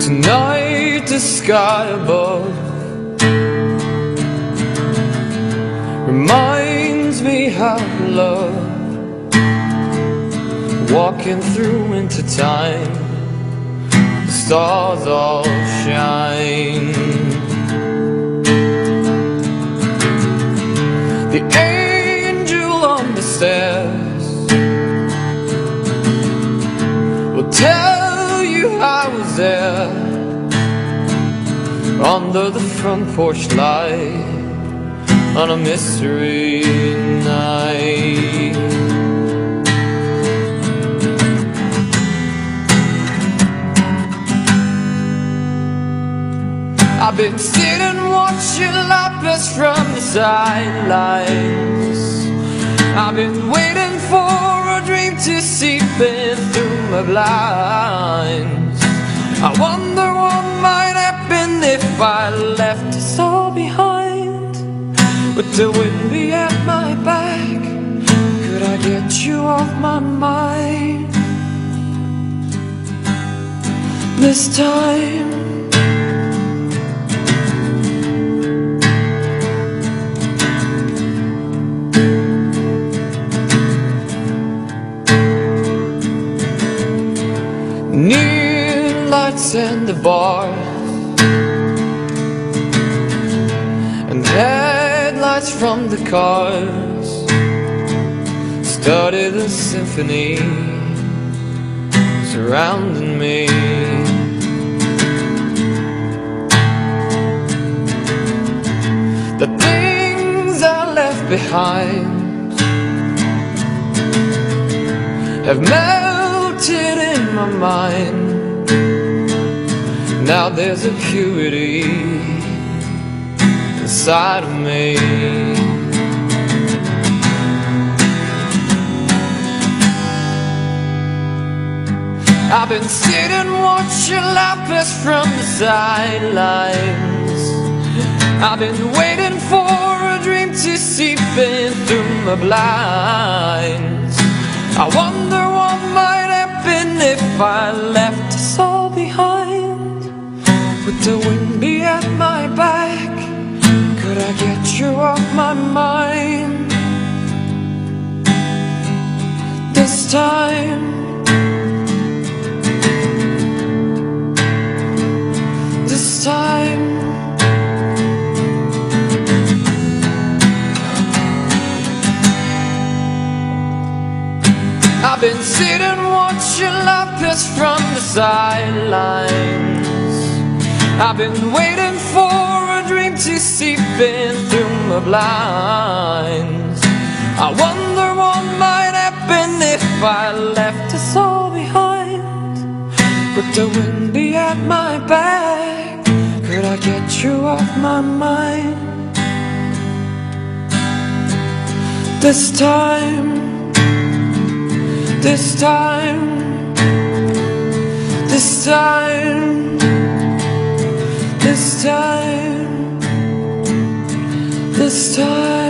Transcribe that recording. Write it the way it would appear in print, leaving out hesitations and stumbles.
Tonight the sky above reminds me how love, walking through winter time, the stars all shine. The angel on the stairs will tell you I was there under the front porch light on a mystery night. I've been sitting watching Lapis from the sidelines. I've been waiting for a dream to seep in through my blinds. I wonder what might happen if I left us all behind. Would the wind be at my back? Could I get you off my mind this time? Neon lights in the bar and headlights from the cars started a symphony surrounding me. The things I left behind have melted in my mind. Now there's a purity inside of me. I've been sitting watching Lapis from the sidelines. I've been waiting for a dream to seep in through my blinds. I wonder what might happen if I left us all behind. Would the wind be at my back? Could I get you off my mind this time? This time. I've been sitting watching Lapis from the sidelines. I've been waiting for a dream to seep in through my blinds. I wonder what might happen if I left us all behind. Would the wind be at my back? Could I get you off my mind this time? This time, this time, this time, this time.